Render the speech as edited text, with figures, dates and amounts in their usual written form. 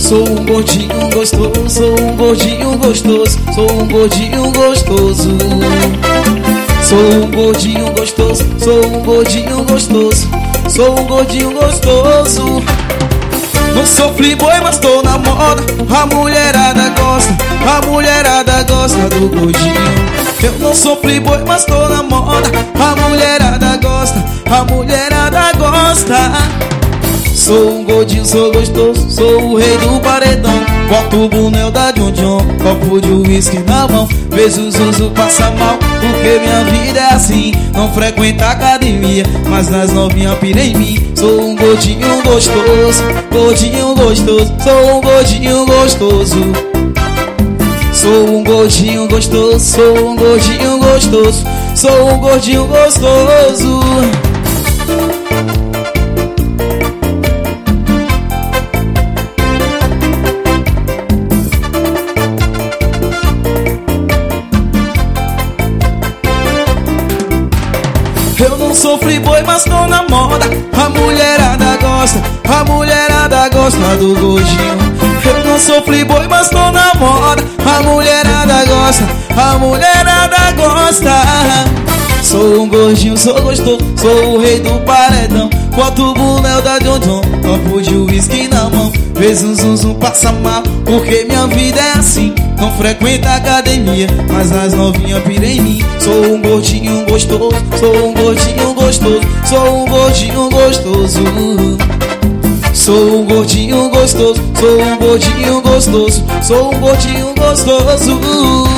Sou um gordinho gostoso, sou um gordinho gostoso, sou um gordinho gostoso. Sou um gordinho gostoso, sou um gordinho gostoso, sou um gordinho gostoso. Não sou playboy, mas tô na moda. A mulherada gosta, a mulherada gosta do gordinho. Eu não sou playboy, mas tô na moda. A mulherada gosta, a mulherada gosta. Sou um gordinho, sou gostoso, sou o rei do paredão. Boto o boné da John John, copo de uísque na mão. Vejo o Zuzu passa mal, porque minha vida é assim. Não frequenta academia, mas nas novinhas pira em mim. Sou um gordinho gostoso, gordinho gostoso, sou um gordinho gostoso. Sou um gordinho gostoso, sou um gordinho gostoso, sou um gordinho gostoso. Eu não sou playboy, mas tô na moda. A mulherada gosta, a mulherada gosta do gordinho. Eu não sou playboy, mas tô na moda. A mulherada gosta, a mulherada gosta. Sou um gordinho, sou gostoso, sou o rei do paredão. Boto o boné da John John, copo de uísque na mão. Vez um Zuzu passa mal, porque minha vida é assim. Não frequenta academia, mas as novinhas pira em mim. Sou um gordinho gostoso, sou um gordinho gostoso, sou um gordinho gostoso. Sou um gordinho gostoso, sou um gordinho gostoso, sou um gordinho gostoso.